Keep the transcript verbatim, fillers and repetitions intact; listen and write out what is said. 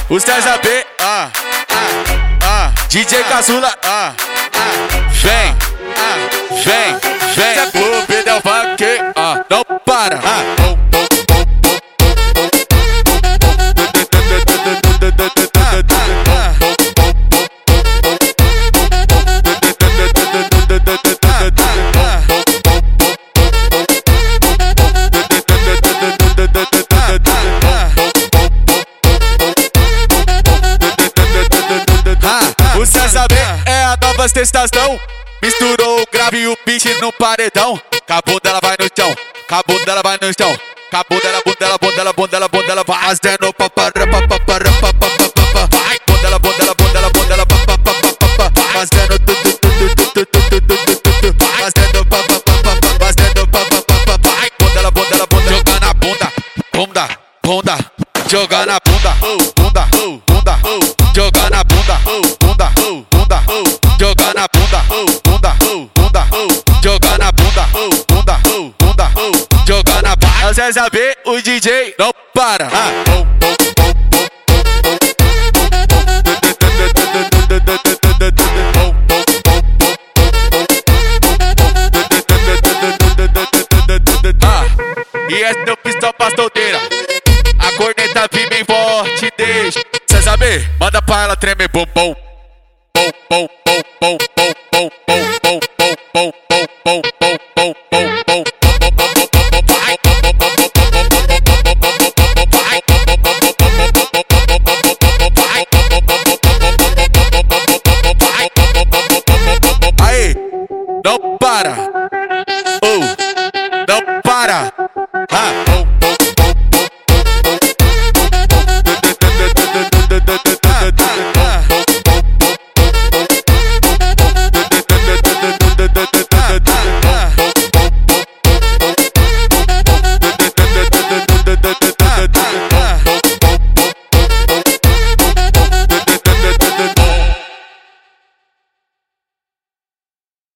O César B, ah, ah, ah, D J Caçula, ah, ah, vem, ah, vem, vem. É clube del funk, ah, não para. Ah, o César B é a nova sensação. Misturou o grave e o beat no paredão. Acabou dela, vai no chão. Acabou dela, vai no chão. Acabou dela, bundela, bundela, bundela, bundela, fazendo papara, papara, papara, vai. Bundela, bundela, bundela, bundela, papara, fazendo tudo, tudo, tudo, tudo, tudo, tudo, fazendo papara, fazendo papara, vai. Bundela, bundela, bundela, joga na bunda, bunda, bunda, joga na bunda, bunda, bunda, joga na bunda, bunda, bunda, joga na bunda, bunda, bunda, joga na bunda, bunda, bunda, joga na bunda. Às vezes a B, o D J não para. E esse é o pistão pra solteira. A corneta vem bem forte, deixa. César B, manda pra ela tremer bom bom. Bom, bom, bom, bom, bom, bom, bom, bom, bom, bom, bom.